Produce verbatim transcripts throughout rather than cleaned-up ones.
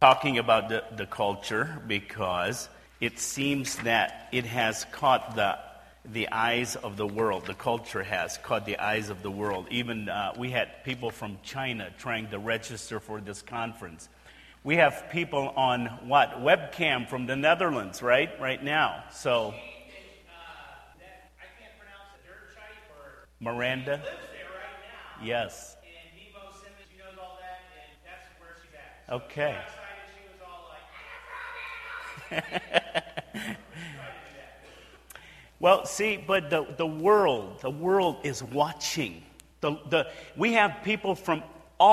talking about the, the culture because it seems that it has caught the the eyes of the world. The culture has caught the eyes of the world. Even uh, we had people from China trying to register for this conference. We have people on what webcam from the Netherlands, right? Right now. So Miranda lives there right now. Yes. And Nebo Simmons, she knows all that, and that's where she's at. So okay. Well, see, but the, the world, the world is watching. The, the, we have people from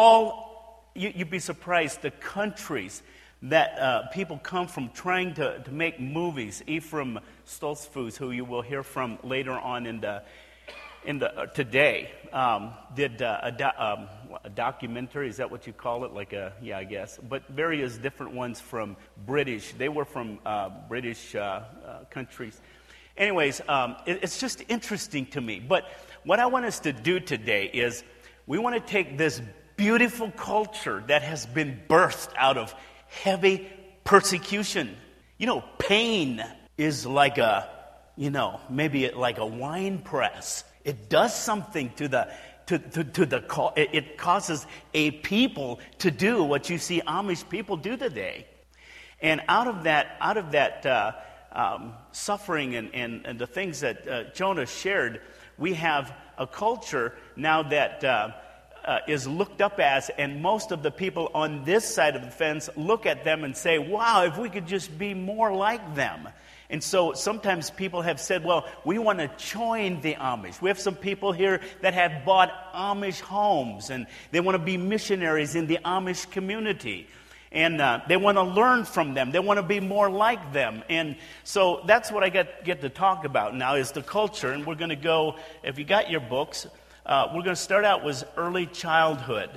all, you, you'd be surprised, the countries that uh, people come from trying to, to make movies. Ephraim Stoltzfus, who you will hear from later on in the in the uh, today, um, did uh, a, do, um, a documentary. Is that what you call it? Like a yeah, I guess. But various different ones from British. They were from uh, British uh, uh, countries. Anyways, um, it, it's just interesting to me. But what I want us to do today is we want to take this beautiful culture that has been birthed out of heavy persecution. You know, pain is like a, you know, maybe like a wine press. It does something to the to, to, to the it, it causes a people to do what you see Amish people do today, and out of that out of that uh, um, suffering and, and and the things that uh, Jonah shared, we have a culture now that uh, uh, is looked up as, and most of the people on this side of the fence look at them and say, "Wow, if we could just be more like them." And so sometimes people have said, well, we want to join the Amish. We have some people here that have bought Amish homes, and they want to be missionaries in the Amish community. And uh, they want to learn from them. They want to be more like them. And so that's what I get, get to talk about now is the culture. And we're going to go, if you got your books, uh, we're going to start out with early childhood.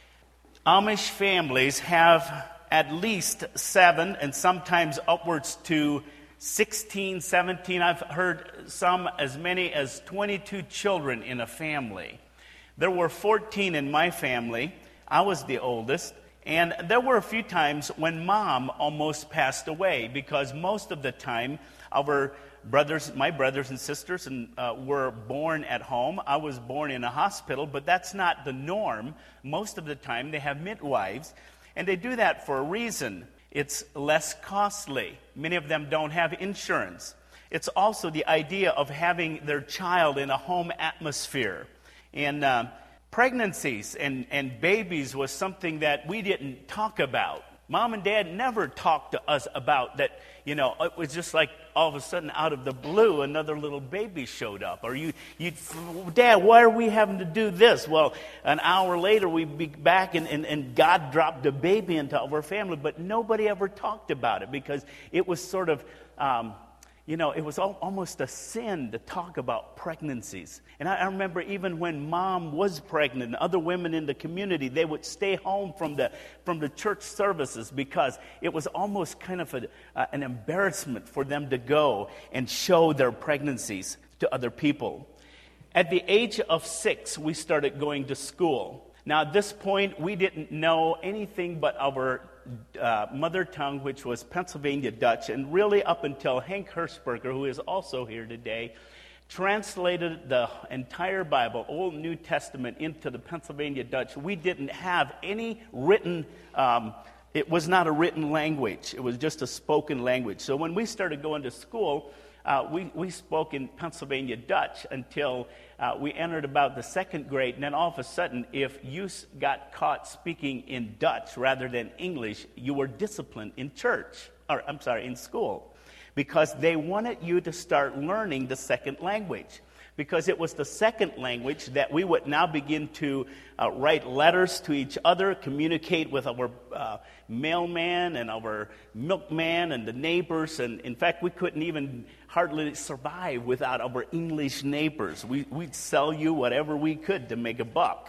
Amish families have at least seven and sometimes upwards to sixteen, seventeen, I've heard some as many as twenty-two children in a family. There were fourteen in my family. I was the oldest. And there were a few times when Mom almost passed away because most of the time our brothers, my brothers and sisters and, uh, were born at home. I was born in a hospital, but that's not the norm. Most of the time they have midwives, and they do that for a reason. It's less costly. Many of them don't have insurance. It's also the idea of having their child in a home atmosphere. And uh, pregnancies and, and babies was something that we didn't talk about. Mom and Dad never talked to us about that, you know, it was just like all of a sudden out of the blue, another little baby showed up. Or you, you Dad, why are we having to do this? Well, an hour later we'd be back and, and, and God dropped a baby into our family, but nobody ever talked about it because it was sort of, um, you know, it was al- almost a sin to talk about pregnancies. And I, I remember even when Mom was pregnant, and other women in the community, they would stay home from the from the church services because it was almost kind of a, uh, an embarrassment for them to go and show their pregnancies to other people. At the age of six, we started going to school. Now, at this point, we didn't know anything but our uh, mother tongue, which was Pennsylvania Dutch, and really up until Hank Hirschberger, who is also here today, translated the entire Bible, Old and New Testament, into the Pennsylvania Dutch. We didn't have any written, um, it was not a written language. It was just a spoken language. So when we started going to school, uh, we, we spoke in Pennsylvania Dutch until uh, we entered about the second grade. And then all of a sudden, if you got caught speaking in Dutch rather than English, you were disciplined in church, or I'm sorry, in school. Because they wanted you to start learning the second language. Because it was the second language that we would now begin to uh, write letters to each other, communicate with our uh, mailman and our milkman and the neighbors. And in fact, we couldn't even hardly survive without our English neighbors. We, we'd sell you whatever we could to make a buck.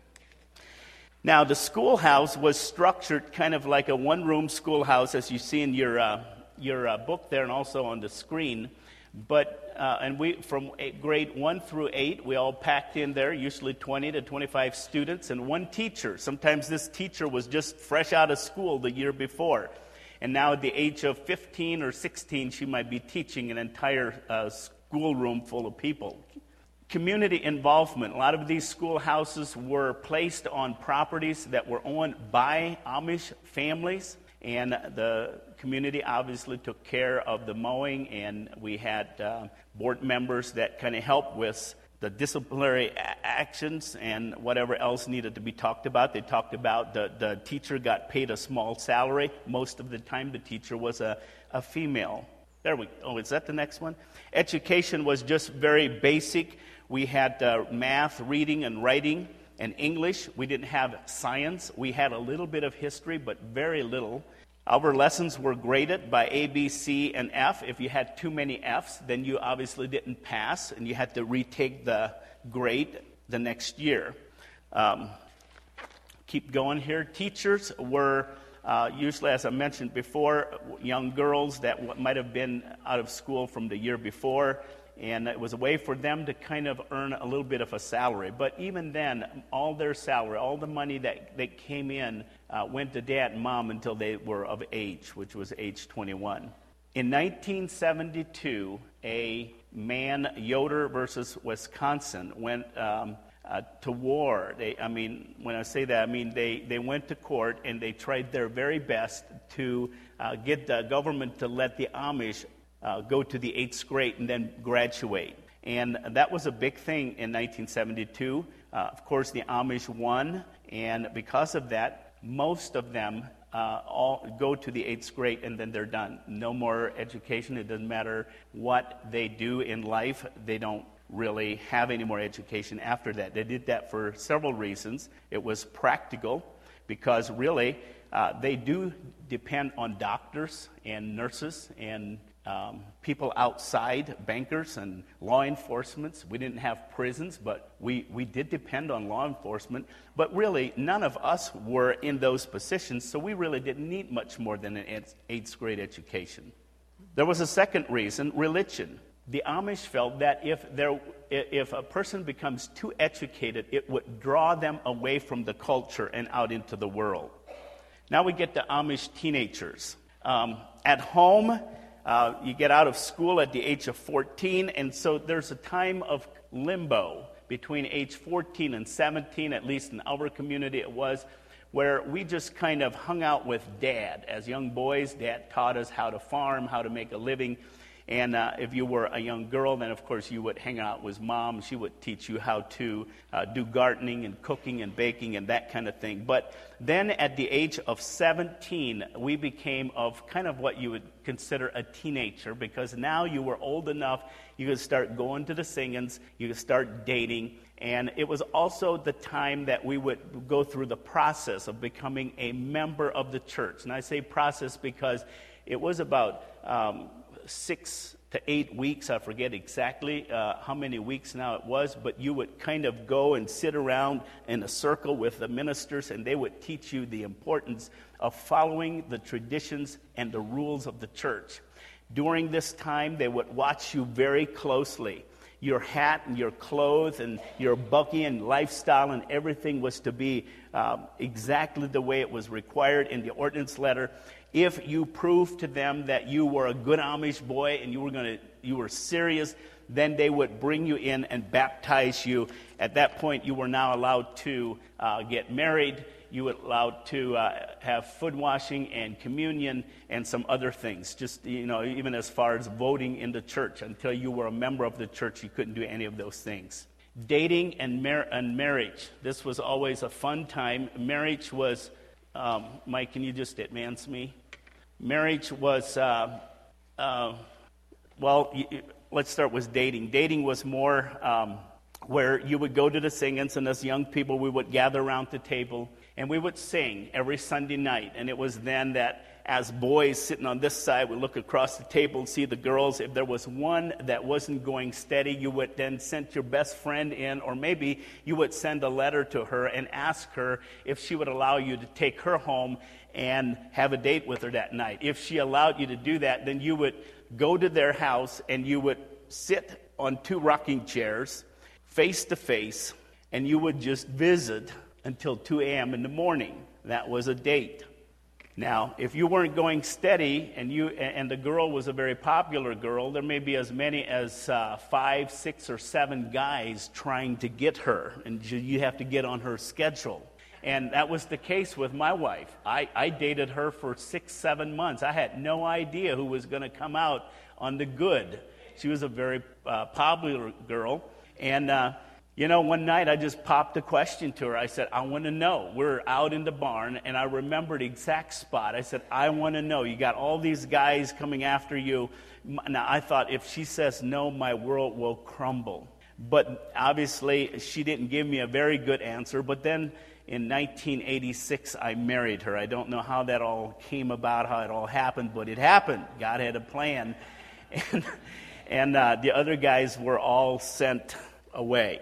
Now, the schoolhouse was structured kind of like a one-room schoolhouse, as you see in your... Uh, your uh, book there and also on the screen. But uh, and we from eight, grade one through eight, we all packed in there, usually twenty to twenty-five students, and one teacher. Sometimes this teacher was just fresh out of school the year before. And now at the age of fifteen or sixteen, she might be teaching an entire uh, schoolroom full of people. Community involvement. A lot of these schoolhouses were placed on properties that were owned by Amish families, and the community obviously took care of the mowing, and we had uh, board members that kind of helped with the disciplinary a- actions and whatever else needed to be talked about. They talked about the, the teacher got paid a small salary. Most of the time the teacher was a, a female. There we Oh, is that the next one? Education was just very basic. We had uh, math, reading, and writing, and English. We didn't have science. We had a little bit of history, but very little. Our lessons were graded by A, B, C, and F. If you had too many Fs, then you obviously didn't pass, and you had to retake the grade the next year. Um, keep going here. Teachers were uh, usually, as I mentioned before, young girls that w- might have been out of school from the year before, and it was a way for them to kind of earn a little bit of a salary. But even then, all their salary, all the money that, that came in uh, went to dad and mom until they were of age, which was age twenty-one. In nineteen seventy-two, a man, Yoder versus Wisconsin, went um, uh, to war. They, I mean, when I say that, I mean they, they went to court and they tried their very best to uh, get the government to let the Amish Uh, go to the eighth grade and then graduate. And that was a big thing in nineteen seventy-two. Uh, of course, the Amish won, and because of that, most of them uh, all go to the eighth grade and then they're done. No more education. It doesn't matter what they do in life. They don't really have any more education after that. They did that for several reasons. It was practical because really uh, they do depend on doctors and nurses and Um, people outside, bankers and law enforcement. We didn't have prisons, but we, we did depend on law enforcement. But really, none of us were in those positions, so we really didn't need much more than an eighth grade education. There was a second reason, religion. The Amish felt that if there, if a person becomes too educated, it would draw them away from the culture and out into the world. Now we get to Amish teenagers. Um, at home, Uh, you get out of school at the age of fourteen, and so there's a time of limbo between age fourteen and seventeen, at least in our community it was, where we just kind of hung out with Dad. As young boys, Dad taught us how to farm, how to make a living. And uh, if you were a young girl, then of course you would hang out with Mom. She would teach you how to uh, do gardening and cooking and baking and that kind of thing. But then at the age of seventeen, we became of kind of what you would consider a teenager, because now you were old enough, you could start going to the sing-ins, you could start dating. And it was also the time that we would go through the process of becoming a member of the church. And I say process because it was about Um, six to eight weeks, I forget exactly uh, how many weeks now it was, but you would kind of go and sit around in a circle with the ministers, and they would teach you the importance of following the traditions and the rules of the church. During this time, they would watch you very closely. Your hat and your clothes and your buggy and lifestyle and everything was to be um, exactly the way it was required in the ordinance letter. If you proved to them that you were a good Amish boy and you were going to, you were serious, then they would bring you in and baptize you. At that point, you were now allowed to uh, get married. You were allowed to uh, have foot washing and communion and some other things. Just, you know, even as far as voting in the church. Until you were a member of the church, you couldn't do any of those things. Dating and, mar- and marriage. This was always a fun time. Marriage was, um, Mike, can you just advance me? Marriage was, uh, uh, well, y- let's start with dating. Dating was more um, where you would go to the sing-ins, and as young people, we would gather around the table, and we would sing every Sunday night. And it was then that as boys sitting on this side would look across the table and see the girls. If there was one that wasn't going steady, you would then send your best friend in, or maybe you would send a letter to her and ask her if she would allow you to take her home and have a date with her that night. If she allowed you to do that, then you would go to their house and you would sit on two rocking chairs, face to face, and you would just visit until two a.m. in the morning. That was a date. Now, if you weren't going steady and you and the girl was a very popular girl, there may be as many as uh, five, six, or seven guys trying to get her, and you have to get on her schedule. And that was the case with my wife. I, I dated her for six, seven months. I had no idea who was going to come out on the good. She was a very uh, popular girl. And, uh, you know, one night I just popped a question to her. I said, I want to know. We're out in the barn, and I remember the exact spot. I said, I want to know. You got all these guys coming after you. Now, I thought, if she says no, my world will crumble. But obviously, she didn't give me a very good answer. But then in nineteen eighty-six, I married her. I don't know how that all came about, how it all happened, but it happened. God had a plan. And, and uh, the other guys were all sent away.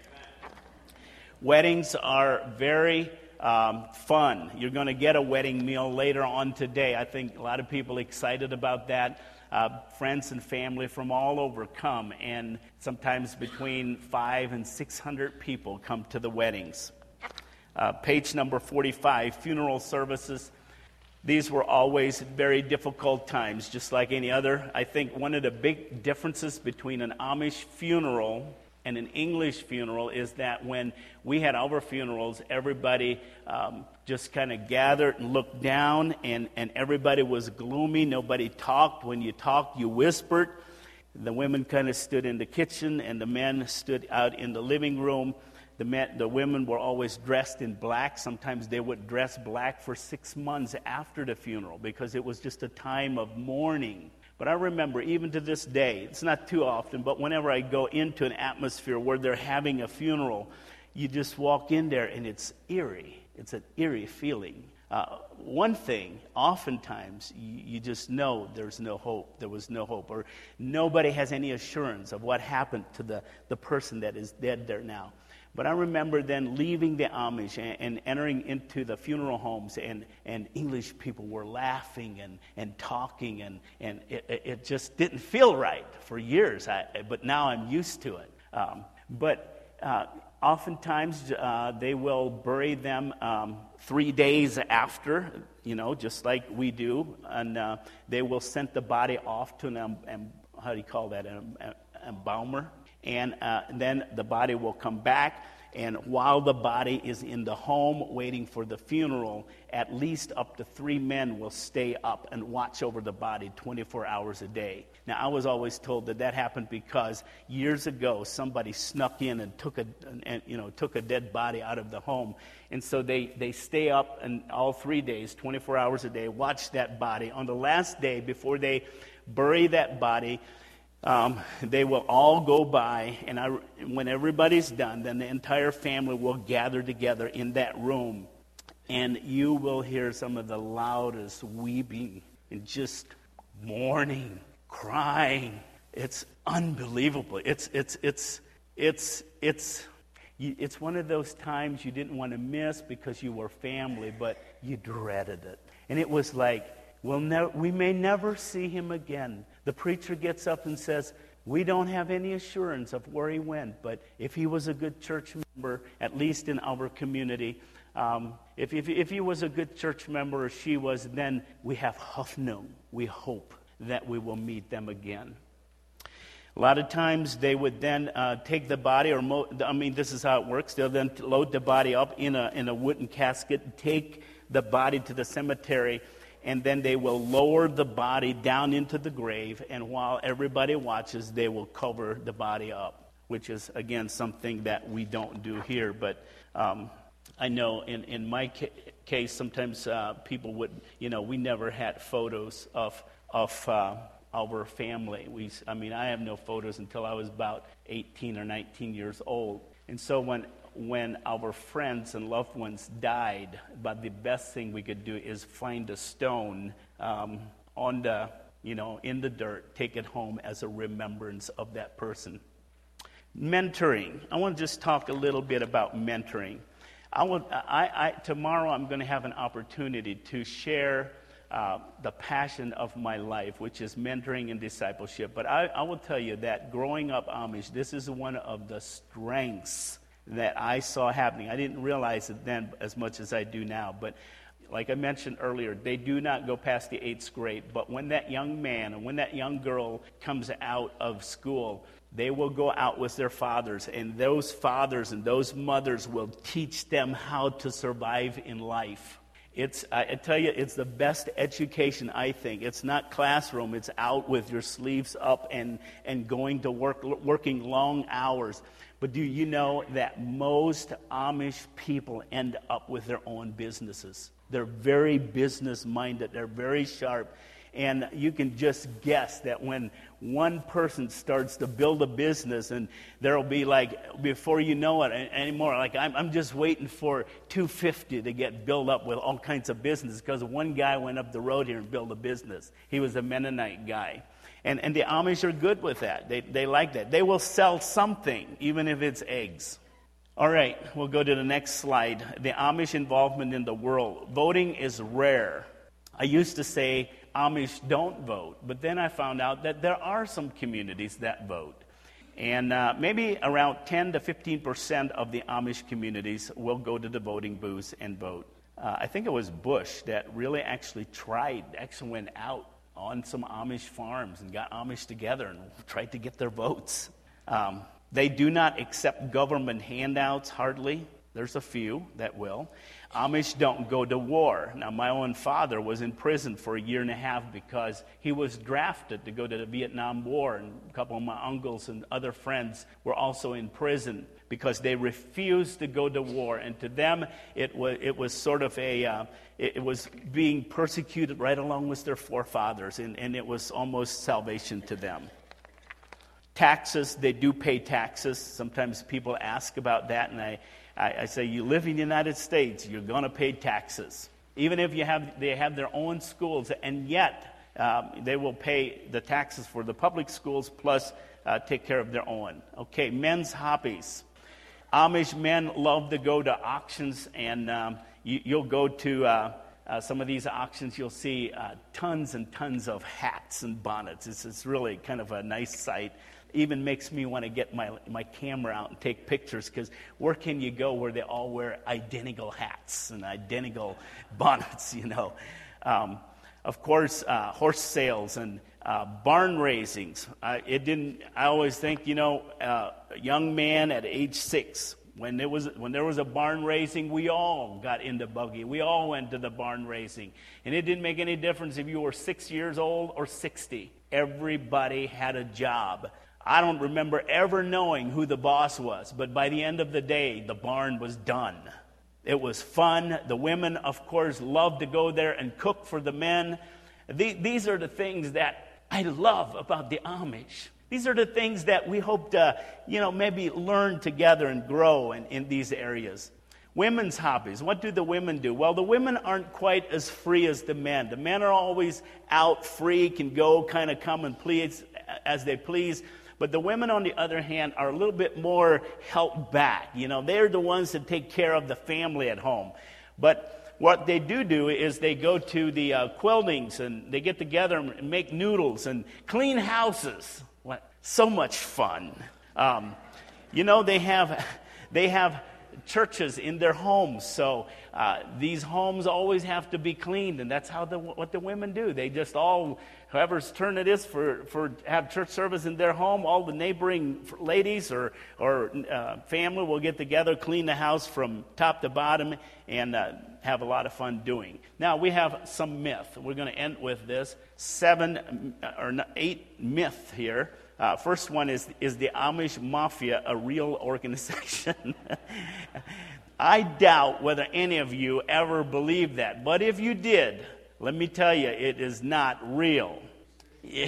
Weddings are very um, fun. You're going to get a wedding meal later on today. I think a lot of people are excited about that. Uh, friends and family from all over come, and sometimes between five and six hundred people come to the weddings. Uh, page number forty-five, funeral services. These were always very difficult times, just like any other. I think one of the big differences between an Amish funeral and an English funeral is that when we had our funerals, everybody um, just kind of gathered and looked down, and, and everybody was gloomy. Nobody talked. When you talked, you whispered. The women kind of stood in the kitchen, and the men stood out in the living room. The men, the women were always dressed in black. Sometimes they would dress black for six months after the funeral because it was just a time of mourning. But I remember, even to this day, it's not too often, but whenever I go into an atmosphere where they're having a funeral, you just walk in there and it's eerie. It's an eerie feeling. Uh, one thing, oftentimes, you, you just know there's no hope. There was no hope. Or nobody has any assurance of what happened to the, the person that is dead there now. But I remember then leaving the Amish and, and entering into the funeral homes, and, and English people were laughing and, and talking, and, and it, it just didn't feel right for years. I, but now I'm used to it. Um, but uh, oftentimes uh, they will bury them um, three days after, you know, just like we do, and uh, they will send the body off to an, um, um, how do you call that, an um, embaumer. And uh, then the body will come back, and while the body is in the home waiting for the funeral, at least up to three men will stay up and watch over the body twenty-four hours a day. Now, I was always told that that happened because years ago somebody snuck in and took a, and, you know, took a dead body out of the home, and so they, they stay up and all three days, twenty-four hours a day, watch that body. On the last day, before they bury that body, Um, they will all go by, and I, when everybody's done, then the entire family will gather together in that room, and you will hear some of the loudest weeping and just mourning, crying. It's unbelievable. It's it's it's it's it's it's one of those times you didn't want to miss because you were family, but you dreaded it, and it was like, We'll ne- we may never see him again. The preacher gets up and says, we don't have any assurance of where he went, but if he was a good church member, at least in our community, um, if, if, if he was a good church member or she was, then we have Hoffnung. We hope that we will meet them again. A lot of times they would then uh, take the body, or mo- I mean, this is how it works. They'll then load the body up in a in a wooden casket, take the body to the cemetery, and then they will lower the body down into the grave, and while everybody watches, they will cover the body up, which is, again, something that we don't do here. But um, I know in, in my ca- case, sometimes uh, people would, you know, we never had photos of of uh, our family. We, I mean, I have no photos until I was about eighteen or nineteen years old. And so when when our friends and loved ones died, but the best thing we could do is find a stone um, on the, you know, in the dirt, take it home as a remembrance of that person. Mentoring. I want to just talk a little bit about mentoring. I will, I, I, tomorrow I'm going to have an opportunity to share uh, the passion of my life, which is mentoring and discipleship. But I, I will tell you that growing up Amish, this is one of the strengths that I saw happening. I didn't realize it then as much as I do now, but like I mentioned earlier, they do not go past the eighth grade. But when that young man and when that young girl comes out of school, they will go out with their fathers, and those fathers and those mothers will teach them how to survive in life. It's, I tell you, it's the best education, I think. It's not classroom. It's out with your sleeves up and, and going to work, working long hours. But do you know that most Amish people end up with their own businesses? They're very business-minded. They're very sharp. And you can just guess that when one person starts to build a business, and there will be like, before you know it anymore, like I'm, I'm just waiting for two fifty to get built up with all kinds of business, because one guy went up the road here and built a business. He was a Mennonite guy. And and the Amish are good with that. They they like that. They will sell something, even if it's eggs. All right, we'll go to the next slide. The Amish involvement in the world. Voting is rare. I used to say Amish don't vote, but then I found out that there are some communities that vote. And uh, maybe around ten to fifteen percent of the Amish communities will go to the voting booths and vote. Uh, I think it was Bush that really actually tried, actually went out on some Amish farms and got Amish together and tried to get their votes. Um, they do not accept government handouts, hardly. There's a few that will. Amish don't go to war. Now, my own father was in prison for a year and a half because he was drafted to go to the Vietnam War, and a couple of my uncles and other friends were also in prison because they refused to go to war. And to them, it was it was sort of a uh, it, it was being persecuted right along with their forefathers, and, and it was almost salvation to them. Taxes, they do pay taxes. Sometimes people ask about that, and I. I, I say, you live in the United States, you're going to pay taxes. Even if you have, they have their own schools, and yet um, they will pay the taxes for the public schools plus uh, take care of their own. Okay, men's hobbies. Amish men love to go to auctions, and um, you, you'll go to uh, uh, some of these auctions, you'll see uh, tons and tons of hats and bonnets. It's, it's really kind of a nice sight. Even makes me want to get my my camera out and take pictures, because where can you go where they all wear identical hats and identical bonnets, you know? Um, of course, uh, horse sales and uh, barn raisings. Uh, it didn't. I always think, you know, uh, a young man at age six, when there was when there was a barn raising, we all got into buggy. We all went to the barn raising, and it didn't make any difference if you were six years old or sixty. Everybody had a job. I don't remember ever knowing who the boss was, but by the end of the day, the barn was done. It was fun. The women, of course, loved to go there and cook for the men. These are the things that I love about the Amish. These are the things that we hope to, you know, maybe learn together and grow in, in these areas. Women's hobbies. What do the women do? Well, the women aren't quite as free as the men. The men are always out free, can go kind of come and please as they please. But the women, on the other hand, are a little bit more held back. You know, they're the ones that take care of the family at home. But what they do do is they go to the uh, quiltings, and they get together and make noodles and clean houses. What? So much fun. Um, you know, they have they have churches in their homes, so uh, these homes always have to be cleaned, and that's how the, what the women do. They just all, whoever's turn it is for, for have church service in their home, all the neighboring ladies or or uh, family will get together, clean the house from top to bottom, and uh, have a lot of fun doing. Now we have some myth. We're going to end with this seven or eight myth here. Uh, first one is, is the Amish Mafia a real organization? I doubt whether any of you ever believed that. But if you did, let me tell you, it is not real. Yeah.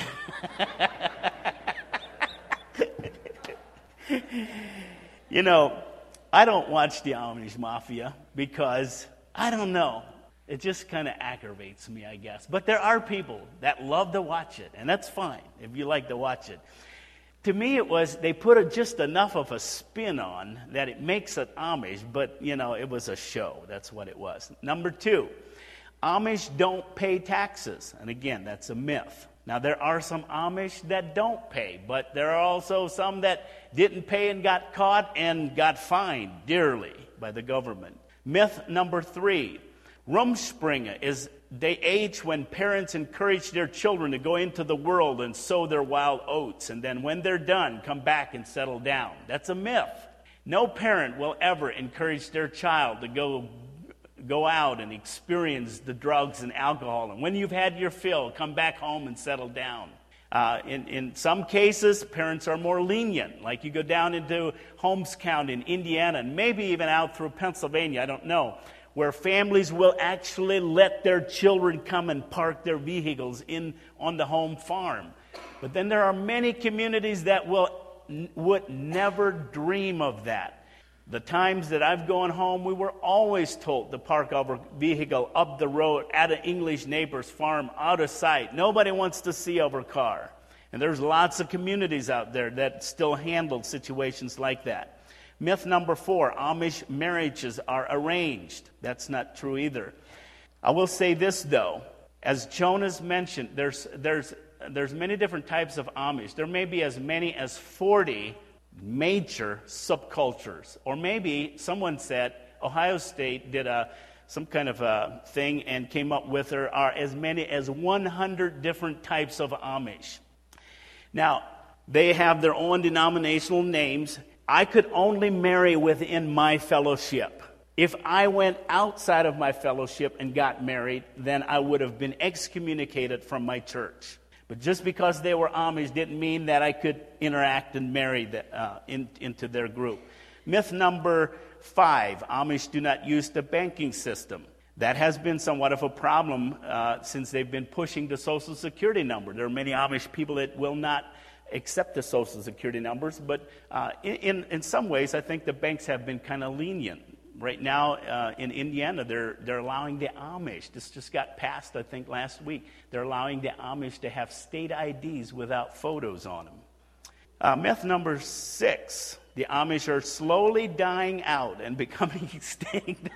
You know, I don't watch the Amish Mafia because, I don't know, it just kind of aggravates me, I guess. But there are people that love to watch it, and that's fine if you like to watch it. To me, it was, they put a, just enough of a spin on that it makes it Amish, but, you know, it was a show. That's what it was. Number two, Amish don't pay taxes. And again, that's a myth. Now, there are some Amish that don't pay, but there are also some that didn't pay and got caught and got fined dearly by the government. Myth number three, Rumspringa is the age when parents encourage their children to go into the world and sow their wild oats, and then when they're done, come back and settle down. That's a myth. No parent will ever encourage their child to go go out and experience the drugs and alcohol. And when you've had your fill, come back home and settle down. Uh, in, in some cases, parents are more lenient. Like you go down into Holmes County in Indiana, and maybe even out through Pennsylvania, I don't know, where families will actually let their children come and park their vehicles in on the home farm. But then there are many communities that will would never dream of that. The times that I've gone home, we were always told to park our vehicle up the road at an English neighbor's farm, out of sight. Nobody wants to see our car. And there's lots of communities out there that still handle situations like that. Myth number four, Amish marriages are arranged. That's not true either. I will say this, though. As Jonas mentioned, there's, there's, there's many different types of Amish. There may be as many as forty major subcultures. Or maybe someone said Ohio State did a some kind of a thing and came up with there are as many as one hundred different types of Amish. Now, they have their own denominational names. I could only marry within my fellowship. If I went outside of my fellowship and got married, then I would have been excommunicated from my church. But just because they were Amish didn't mean that I could interact and marry the, uh, in, into their group. Myth number five, Amish do not use the banking system. That has been somewhat of a problem uh, since they've been pushing the Social Security number. There are many Amish people that will not accept the Social Security numbers, but uh, in, in some ways I think the banks have been kind of lenient. Right now uh, in Indiana, they're they're allowing the Amish. This just got passed, I think, last week. They're allowing the Amish to have state I Ds without photos on them. Uh, myth number six: the Amish are slowly dying out and becoming extinct.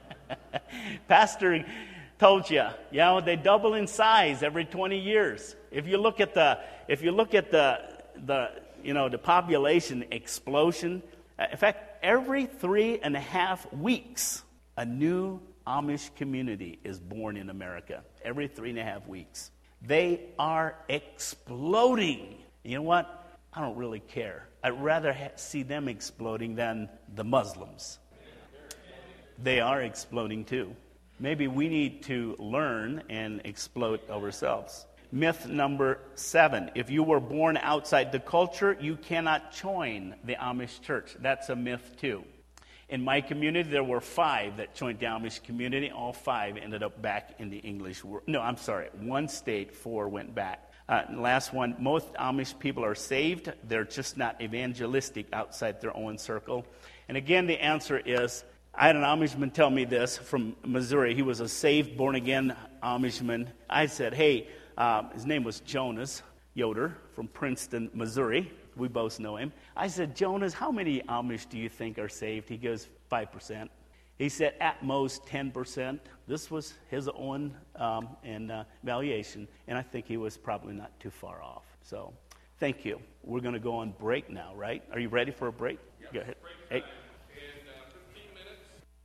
Pastor told you, you know, they double in size every twenty years. If you look at the if you look at the the you know the population explosion. In fact, every three and a half weeks, a new Amish community is born in America. Every three and a half weeks. They are exploding. You know what? I don't really care. I'd rather ha- see them exploding than the Muslims. They are exploding too. Maybe we need to learn and explode ourselves. Myth number seven, if you were born outside the culture, you cannot join the Amish church. That's a myth too. In my community, there were five that joined the Amish community. All five ended up back in the English world. No, I'm sorry. One state, four went back. Uh, last one, most Amish people are saved. They're just not evangelistic outside their own circle. And again, the answer is, I had an Amishman tell me this from Missouri. He was a saved, born-again Amishman. I said, hey, Um, his name was Jonas Yoder from Princeton, Missouri. We both know him. I said, Jonas, how many Amish do you think are saved? He goes, five percent. He said, at most ten percent. This was his own um, and, uh, valuation, and I think he was probably not too far off. So thank you. We're going to go on break now, right? Are you ready for a break? Yep. Go ahead. Hey.